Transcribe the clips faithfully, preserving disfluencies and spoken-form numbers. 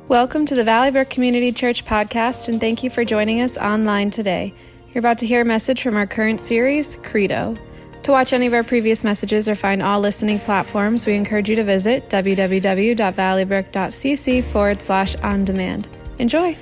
Welcome to the Valley Brook Community Church podcast, and thank you for joining us online today. You're about to hear a message from our current series, Credo. To watch any of our previous messages or find all listening platforms, we encourage you to visit www.valleybrook.cc forward slash on demand. Enjoy.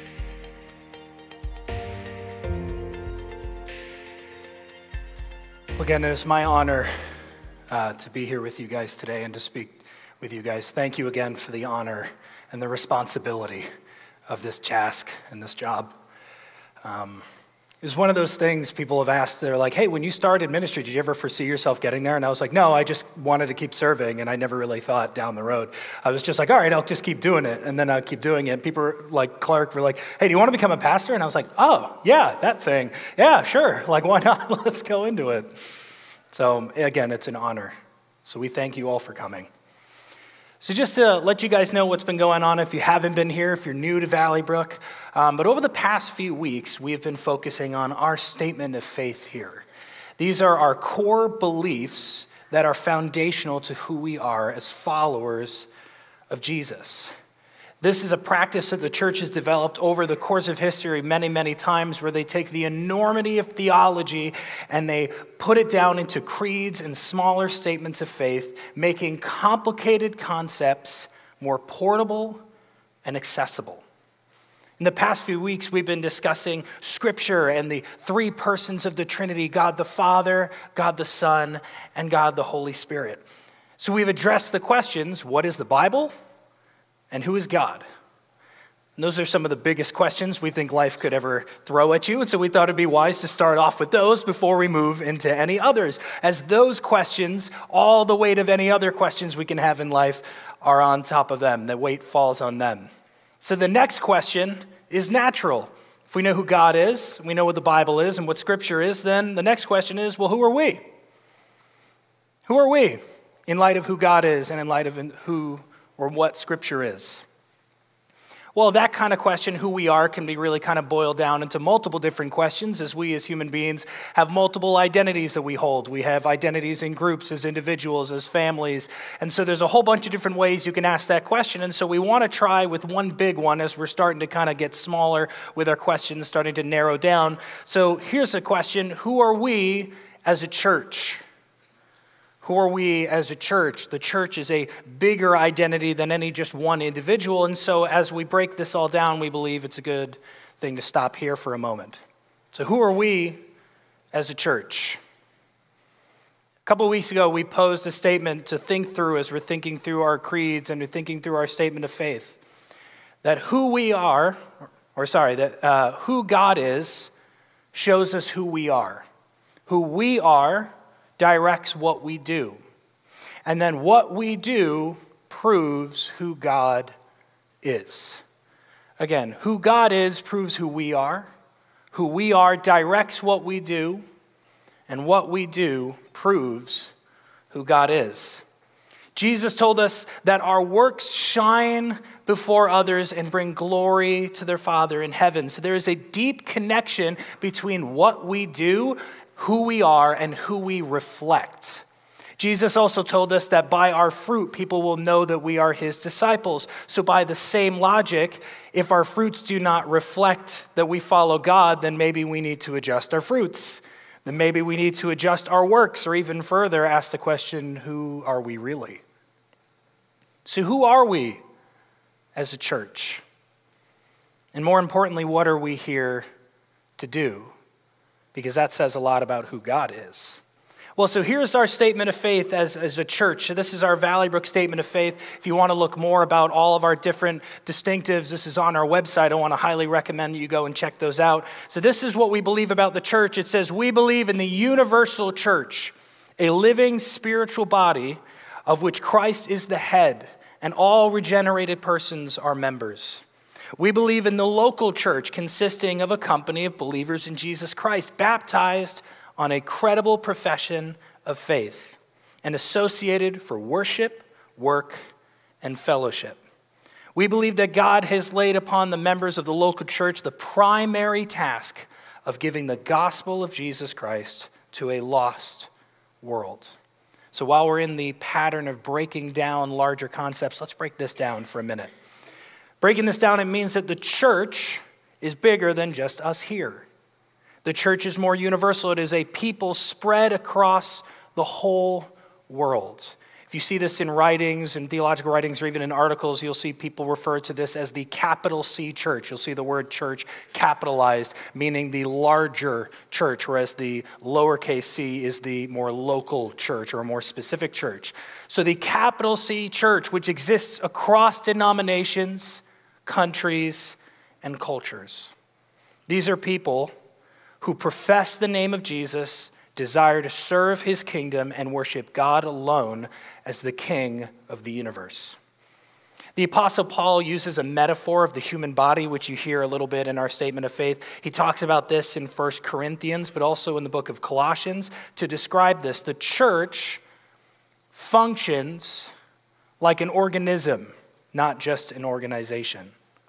Again, it is my honor uh, to be here with you guys today and to speak with you guys. Thank you again for the honor and the responsibility of this task and this job. Um, it was one of those things people have asked. They're like, hey, when you started ministry, did you ever foresee yourself getting there? And I was like, no, I just wanted to keep serving, and I never really thought down the road. I was just like, all right, I'll just keep doing it, and then I'll keep doing it. And people were, like Clark were like, hey, do you want to become a pastor? And I was like, oh, yeah, that thing. Yeah, sure. Like, why not? Let's go into it. So again, it's an honor. So we thank you all for coming. So just to let you guys know what's been going on, if you haven't been here, if you're new to Valley Brook, um, but over the past few weeks, we have been focusing on our statement of faith here. These are our core beliefs that are foundational to who we are as followers of Jesus. This is a practice that the church has developed over the course of history many, many times, where they take the enormity of theology and they put it down into creeds and smaller statements of faith, making complicated concepts more portable and accessible. In the past few weeks, we've been discussing Scripture and the three persons of the Trinity, God the Father, God the Son, and God the Holy Spirit. So we've addressed the questions, what is the Bible? And who is God? And those are some of the biggest questions we think life could ever throw at you. And so we thought it'd be wise to start off with those before we move into any others, as those questions, all the weight of any other questions we can have in life, are on top of them. The weight falls on them. So the next question is natural. If we know who God is, we know what the Bible is and what Scripture is, then the next question is, well, who are we? Who are we in light of who God is and in light of who or what Scripture is? Well, that kind of question, who we are, can be really kind of boiled down into multiple different questions, as we as human beings have multiple identities that we hold. We have identities in groups, as individuals, as families. And so there's a whole bunch of different ways you can ask that question. And so we want to try with one big one as we're starting to kind of get smaller with our questions, starting to narrow down. So here's a question: who are we as a church? Who are we as a church? The church is a bigger identity than any just one individual. And so as we break this all down, we believe it's a good thing to stop here for a moment. So who are we as a church? A couple of weeks ago, we posed a statement to think through as we're thinking through our creeds and we're thinking through our statement of faith. That who we are, or sorry, that uh, who God is shows us who we are. Who we are directs what we do. And then what we do proves who God is. Again, who God is proves who we are. Who we are directs what we do. And what we do proves who God is. Jesus told us that our works shine before others and bring glory to their Father in heaven. So there is a deep connection between what we do, who we are, and who we reflect. Jesus also told us that by our fruit, people will know that we are his disciples. So by the same logic, if our fruits do not reflect that we follow God, then maybe we need to adjust our fruits. Then maybe we need to adjust our works, or even further, ask the question, who are we really? So who are we as a church? And more importantly, what are we here to do? Because that says a lot about who God is. Well, so here's our statement of faith as, as a church. So this is our Valley Brook statement of faith. If you want to look more about all of our different distinctives, this is on our website. I want to highly recommend that you go and check those out. So this is what we believe about the church. It says, we believe in the universal church, a living spiritual body of which Christ is the head, and all regenerated persons are members. We believe in the local church, consisting of a company of believers in Jesus Christ, baptized on a credible profession of faith and associated for worship, work, and fellowship. We believe that God has laid upon the members of the local church the primary task of giving the gospel of Jesus Christ to a lost world. So while we're in the pattern of breaking down larger concepts, let's break this down for a minute. Breaking this down, it means that the church is bigger than just us here. The church is more universal. It is a people spread across the whole world. If you see this in writings, in theological writings, or even in articles, you'll see people refer to this as the capital C church. You'll see the word church capitalized, meaning the larger church, whereas the lowercase c is the more local church or a more specific church. So the capital C church, which exists across denominations, countries, and cultures. These are people who profess the name of Jesus, desire to serve his kingdom, and worship God alone as the King of the universe. The Apostle Paul uses a metaphor of the human body, which you hear a little bit in our statement of faith. He talks about this in First Corinthians, but also in the book of Colossians to describe this. The church functions like an organism, not just an organization.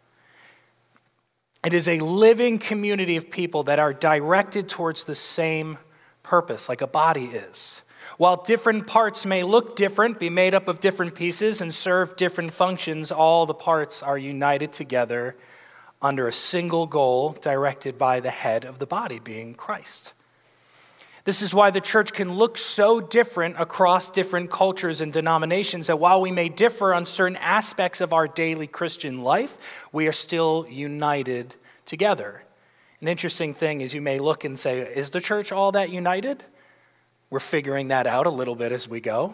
It is a living community of people that are directed towards the same purpose, like a body is. While different parts may look different, be made up of different pieces, and serve different functions, all the parts are united together under a single goal directed by the head of the body, being Christ. This is why the church can look so different across different cultures and denominations, that while we may differ on certain aspects of our daily Christian life, we are still united together. An interesting thing is you may look and say, is the church all that united? We're figuring that out a little bit as we go.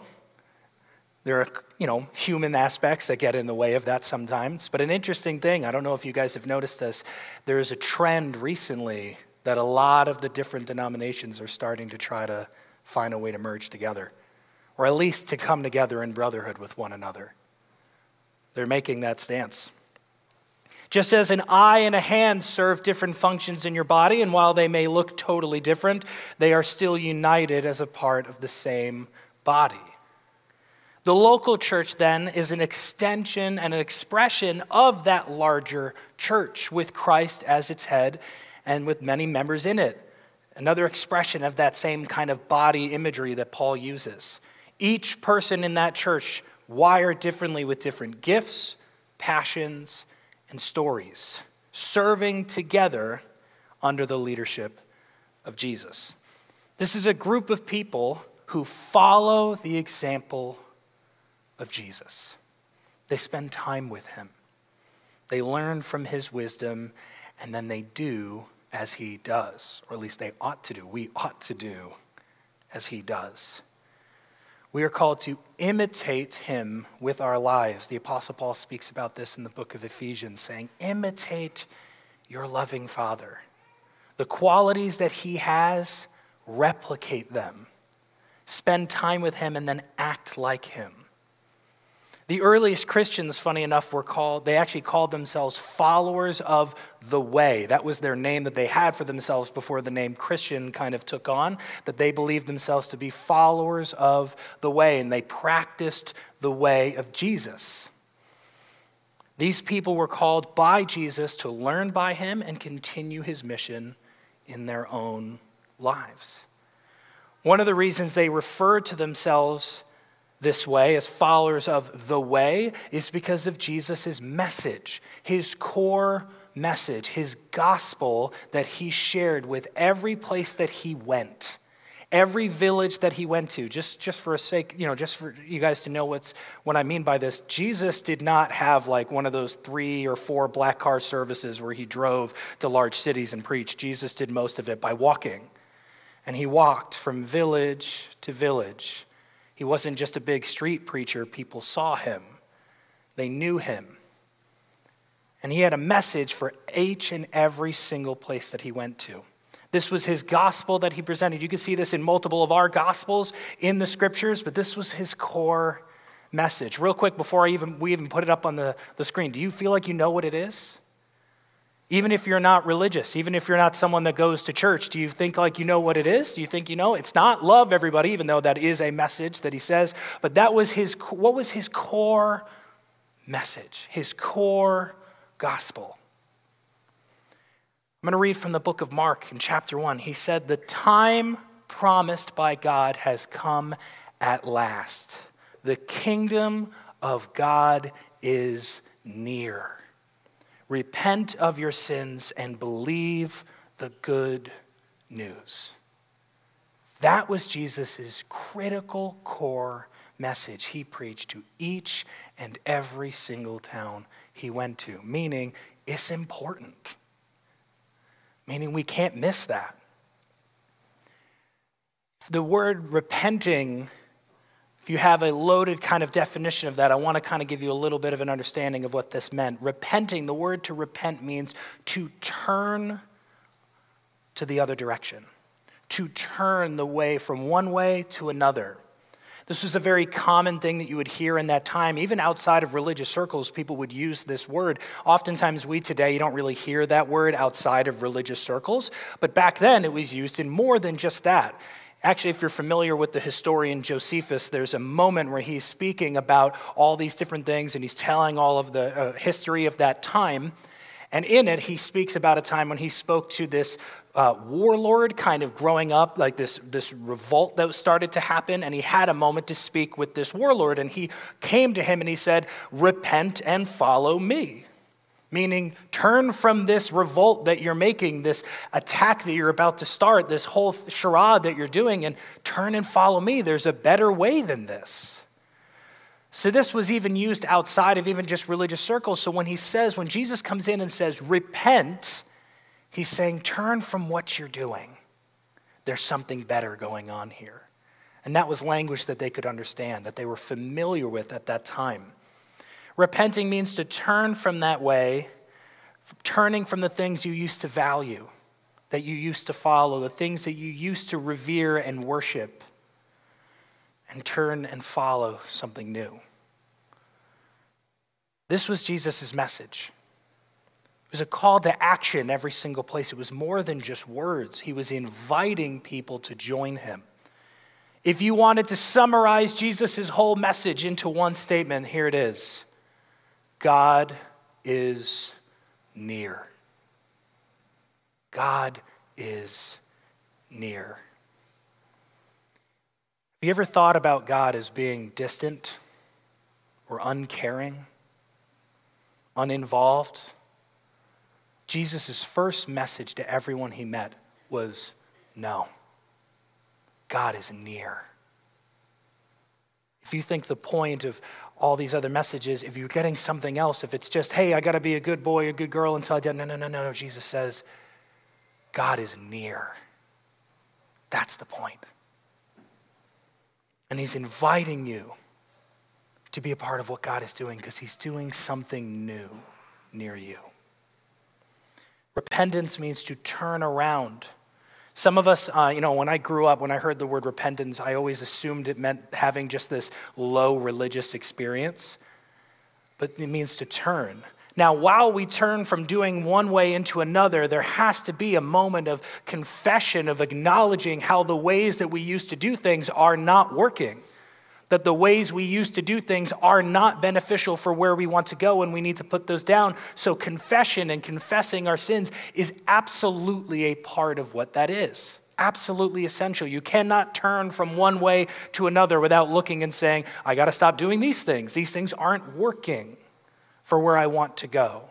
There are, you know, human aspects that get in the way of that sometimes. But an interesting thing, I don't know if you guys have noticed this, there is a trend recently that a lot of the different denominations are starting to try to find a way to merge together, or at least to come together in brotherhood with one another. They're making that stance. Just as an eye and a hand serve different functions in your body, and while they may look totally different, they are still united as a part of the same body. The local church, then, is an extension and an expression of that larger church, with Christ as its head and with many members in it. Another expression of that same kind of body imagery that Paul uses. Each person in that church wired differently with different gifts, passions, and stories, serving together under the leadership of Jesus. This is a group of people who follow the example of Jesus. They spend time with him. They learn from his wisdom, and then they do as he does, or at least they ought to do. We ought to do as he does. We are called to imitate him with our lives. The Apostle Paul speaks about this in the book of Ephesians, saying, imitate your loving Father. The qualities that he has, replicate them. Spend time with him and then act like him. The earliest Christians, funny enough, were called, they actually called themselves followers of the way. That was their name that they had for themselves before the name Christian kind of took on, that they believed themselves to be followers of the way, and they practiced the way of Jesus. These people were called by Jesus to learn by him and continue his mission in their own lives. One of the reasons they referred to themselves this way, as followers of the way, is because of Jesus' message, his core message, his gospel that he shared with every place that he went, every village that he went to. Just, just for a sake, you know, just for you guys to know what's what I mean by this, Jesus did not have like one of those three or four black car services where he drove to large cities and preached. Jesus did most of it by walking, and he walked from village to village. He wasn't just a big street preacher. People saw him. They knew him. And he had a message for each and every single place that he went to. This was his gospel that he presented. You can see this in multiple of our gospels in the scriptures, but this was his core message. Real quick, before I even we even put it up on the, the screen, do you feel like you know what it is? Even if you're not religious, even if you're not someone that goes to church, do you think like you know what it is? Do you think you know? It's not love everybody, even though that is a message that he says. But that was his, what was his core message? His core gospel. I'm going to read from the book of Mark in chapter one. He said, the time promised by God has come at last. The kingdom of God is near. Repent of your sins and believe the good news. That was Jesus' critical core message he preached to each and every single town he went to, meaning it's important, meaning we can't miss that. The word repenting, if you have a loaded kind of definition of that, I want to kind of give you a little bit of an understanding of what this meant. Repenting, the word to repent means to turn to the other direction, to turn the way from one way to another. This was a very common thing that you would hear in that time. Even outside of religious circles, people would use this word. Oftentimes we today, you don't really hear that word outside of religious circles, but back then it was used in more than just that. Actually, if you're familiar with the historian Josephus, there's a moment where he's speaking about all these different things and he's telling all of the uh, history of that time. And in it, he speaks about a time when he spoke to this uh, warlord kind of growing up, like this, this revolt that started to happen. And he had a moment to speak with this warlord. And he came to him and he said, "Repent and follow me." Meaning, turn from this revolt that you're making, this attack that you're about to start, this whole charade that you're doing, and turn and follow me. There's a better way than this. So this was even used outside of even just religious circles. So when he says, when Jesus comes in and says, repent, he's saying, turn from what you're doing. There's something better going on here. And that was language that they could understand, that they were familiar with at that time. Repenting means to turn from that way, turning from the things you used to value, that you used to follow, the things that you used to revere and worship, and turn and follow something new. This was Jesus' message. It was a call to action every single place. It was more than just words. He was inviting people to join him. If you wanted to summarize Jesus' whole message into one statement, here it is. God is near. God is near. Have you ever thought about God as being distant or uncaring, uninvolved? Jesus' first message to everyone he met was, no, God is near. If you think the point of all these other messages, if you're getting something else, if it's just, hey, I got to be a good boy, a good girl until I die. No, no, no, no, no. Jesus says, God is near. That's the point. And he's inviting you to be a part of what God is doing because he's doing something new near you. Repentance means to turn around. Some of us, uh, you know, when I grew up, when I heard the word repentance, I always assumed it meant having just this low religious experience. But it means to turn. Now, while we turn from doing one way into another, there has to be a moment of confession, of acknowledging how the ways that we used to do things are not working. That the ways we used to do things are not beneficial for where we want to go, and we need to put those down. So confession and confessing our sins is absolutely a part of what that is. Absolutely essential. You cannot turn from one way to another without looking and saying, I got to stop doing these things. These things aren't working for where I want to go.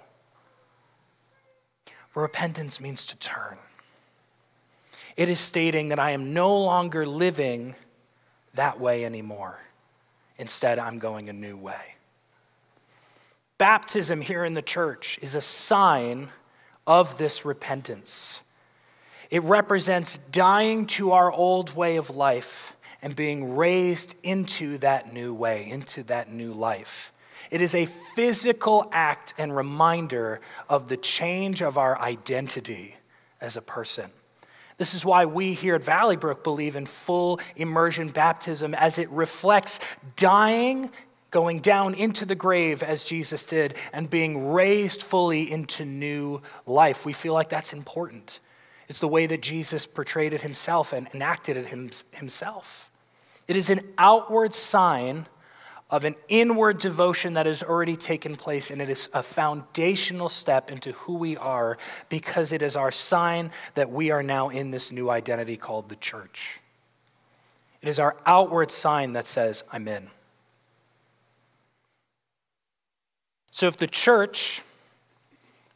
Repentance means to turn. It is stating that I am no longer living that way anymore. Instead, I'm going a new way. Baptism here in the church is a sign of this repentance. It represents dying to our old way of life and being raised into that new way, into that new life. It is a physical act and reminder of the change of our identity as a person. This is why we here at Valley Brook believe in full immersion baptism, as it reflects dying, going down into the grave as Jesus did, and being raised fully into new life. We feel like that's important. It's the way that Jesus portrayed it himself and enacted it himself. It is an outward sign of an inward devotion that has already taken place, and it is a foundational step into who we are because it is our sign that we are now in this new identity called the church. It is our outward sign that says, I'm in. So if the church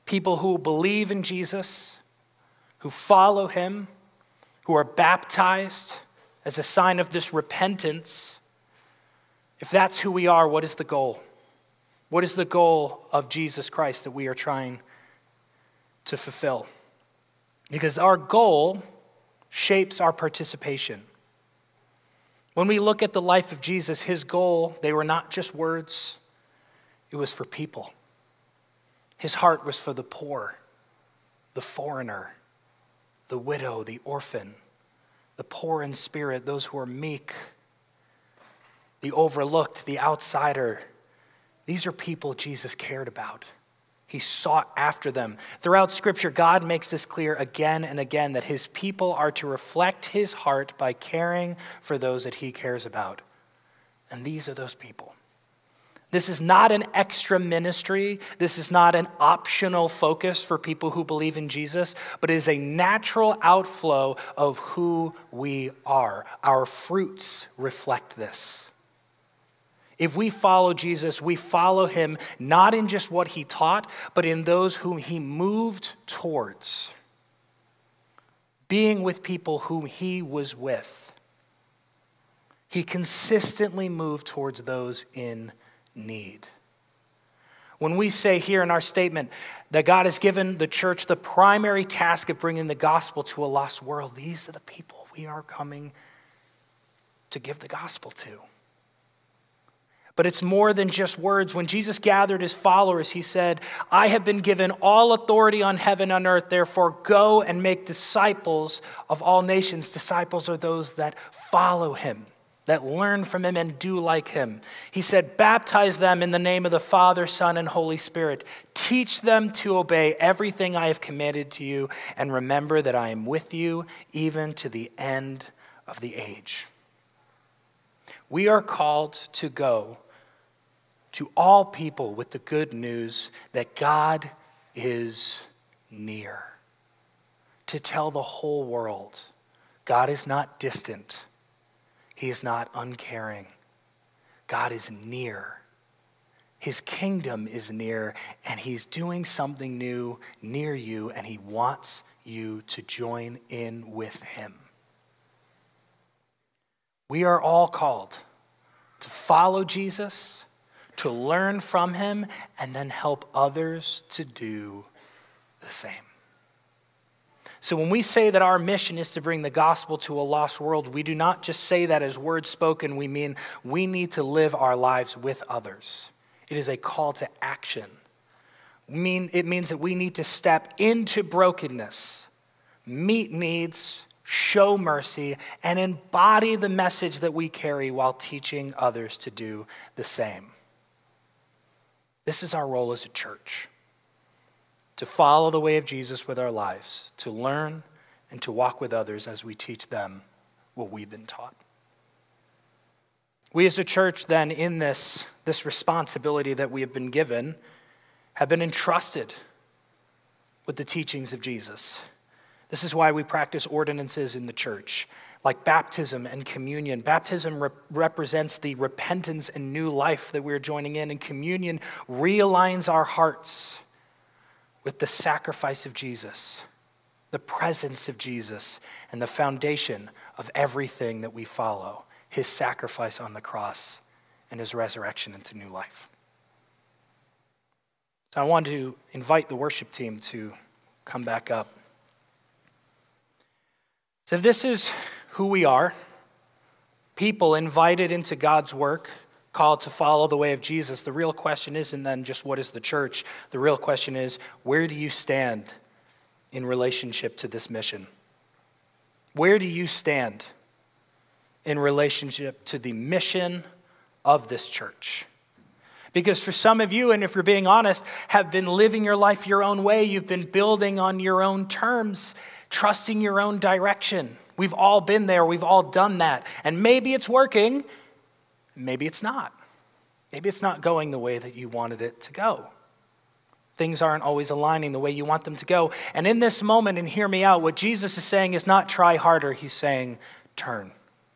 people who believe in Jesus, who follow him, who are baptized as a sign of this repentance. If that's who we are, what is the goal? What is the goal of Jesus Christ that we are trying to fulfill? Because our goal shapes our participation. When we look at the life of Jesus, his goal, they were not just words, it was for people. His heart was for the poor, the foreigner, the widow, the orphan, the poor in spirit, those who are meek, the overlooked, the outsider. These are people Jesus cared about. He sought after them. Throughout Scripture, God makes this clear again and again that his people are to reflect his heart by caring for those that he cares about. And these are those people. This is not an extra ministry. This is not an optional focus for people who believe in Jesus, but it is a natural outflow of who we are. Our fruits reflect this. If we follow Jesus, we follow him not in just what he taught, but in those whom he moved towards. Being with people whom he was with. He consistently moved towards those in need. When we say here in our statement that God has given the church the primary task of bringing the gospel to a lost world, these are the people we are coming to give the gospel to. But it's more than just words. When Jesus gathered his followers, he said, I have been given all authority on heaven and earth, therefore go and make disciples of all nations. Disciples are those that follow him, that learn from him and do like him. He said, baptize them in the name of the Father, Son, and Holy Spirit. Teach them to obey everything I have commanded to you, and remember that I am with you even to the end of the age. We are called to go to all people with the good news that God is near. To tell the whole world, God is not distant. He is not uncaring. God is near. His kingdom is near, and he's doing something new near you, and he wants you to join in with him. We are all called to follow Jesus, to learn from him, and then help others to do the same. So when we say that our mission is to bring the gospel to a lost world, we do not just say that as words spoken. We mean we need to live our lives with others. It is a call to action. I mean, it means that we need to step into brokenness, meet needs, show mercy, and embody the message that we carry while teaching others to do the same. This is our role as a church, to follow the way of Jesus with our lives, to learn and to walk with others as we teach them what we've been taught. We as a church then, in this, this responsibility that we have been given, have been entrusted with the teachings of Jesus. This is why we practice ordinances in the church, like baptism and communion. Baptism rep- represents the repentance and new life that we're joining in, and communion realigns our hearts with the sacrifice of Jesus, the presence of Jesus, and the foundation of everything that we follow, his sacrifice on the cross and his resurrection into new life. So I want to invite the worship team to come back up. So if this is who we are, people invited into God's work, called to follow the way of Jesus, the real question isn't then just what is the church? The real question is, where do you stand in relationship to this mission? Where do you stand in relationship to the mission of this church? Because for some of you, and if you're being honest, have been living your life your own way. You've been building on your own terms, trusting your own direction. We've all been there. We've all done that. And maybe it's working. Maybe it's not. Maybe it's not going the way that you wanted it to go. Things aren't always aligning the way you want them to go. And in this moment, and hear me out, what Jesus is saying is not try harder. He's saying turn.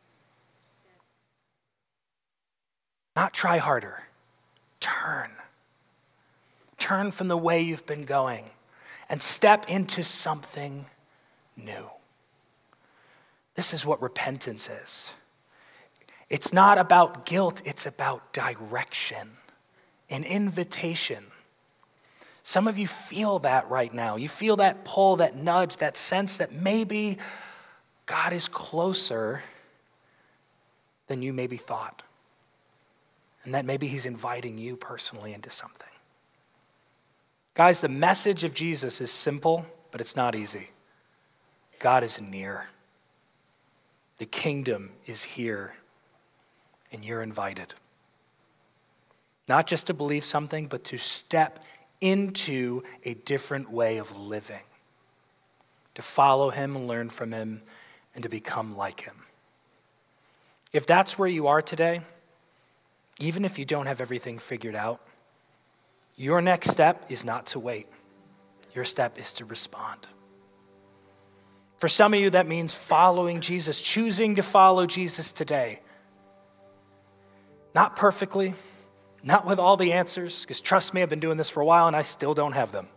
Not try harder. Turn. Turn from the way you've been going. and step into something new. This is what repentance is. It's not about guilt, it's about direction, an invitation. Some of you feel that right now. You feel that pull, that nudge, that sense that maybe God is closer than you maybe thought. And that maybe he's inviting you personally into something. Guys, the message of Jesus is simple, but it's not easy. God is near. The kingdom is here, and you're invited. Not just to believe something, but to step into a different way of living, to follow him and learn from him, and to become like him. If that's where you are today, even if you don't have everything figured out, your next step is not to wait. Your step is to respond. For some of you, that means following Jesus, choosing to follow Jesus today. Not perfectly, not with all the answers, because trust me, I've been doing this for a while and I still don't have them.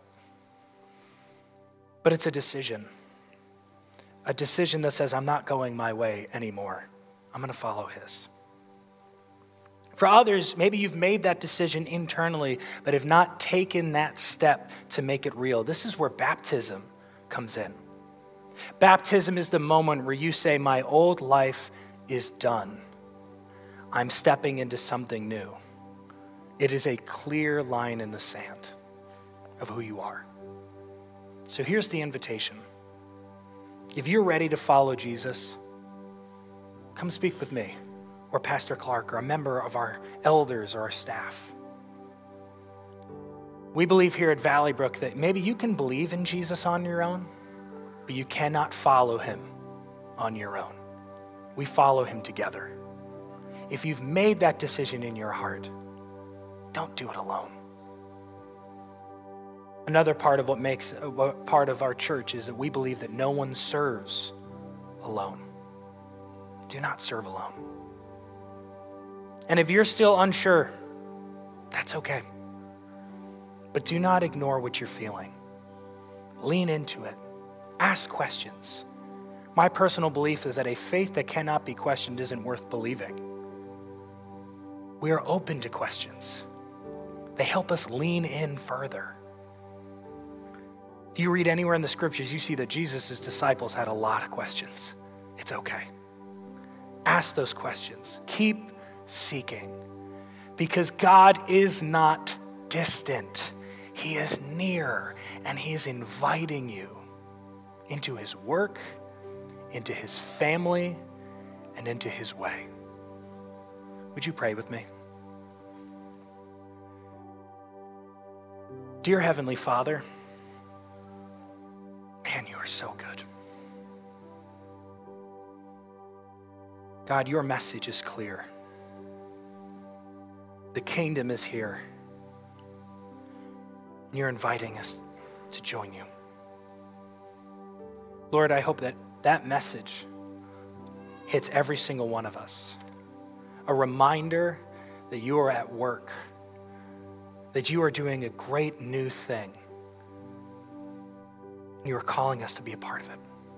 But it's a decision. A decision that says, I'm not going my way anymore. I'm going to follow his. For others, maybe you've made that decision internally, but have not taken that step to make it real. This is where baptism comes in. Baptism is the moment where you say, my old life is done. I'm stepping into something new. It is a clear line in the sand of who you are. So here's the invitation. If you're ready to follow Jesus, come speak with me or Pastor Clark or a member of our elders or our staff. We believe here at Valley Brook that maybe you can believe in Jesus on your own, but you cannot follow him on your own. We follow him together. If you've made that decision in your heart, don't do it alone. Another part of what makes what part of our church is that we believe that no one serves alone. Do not serve alone. And if you're still unsure, that's okay. But do not ignore what you're feeling. Lean into it. Ask questions. My personal belief is that a faith that cannot be questioned isn't worth believing. We are open to questions. They help us lean in further. If you read anywhere in the scriptures, you see that Jesus' disciples had a lot of questions. It's okay. Ask those questions. Keep seeking. Because God is not distant. He is near, and he is inviting you into his work, into his family, and into his way. Would you pray with me? Dear Heavenly Father, man, you are so good. God, your message is clear. The kingdom is here. And you're inviting us to join you. Lord, I hope that that message hits every single one of us. A reminder that you are at work, that you are doing a great new thing. You are calling us to be a part of it.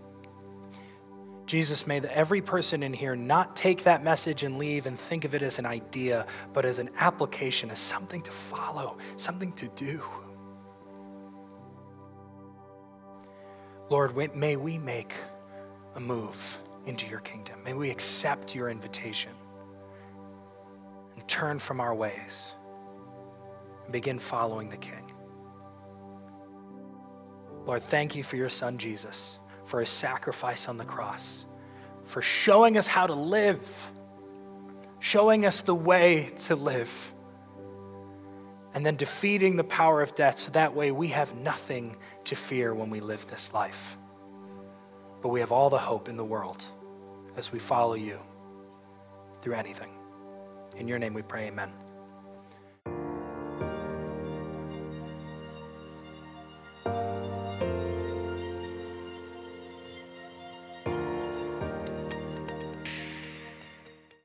Jesus, may the, every person in here not take that message and leave and think of it as an idea, but as an application, as something to follow, something to do. Lord, may we make a move into your kingdom. May we accept your invitation and turn from our ways and begin following the King. Lord, thank you for your son, Jesus, for his sacrifice on the cross, for showing us how to live, showing us the way to live, and then defeating the power of death so that way we have nothing to fear when we live this life. But we have all the hope in the world as we follow you through anything. In your name we pray, amen.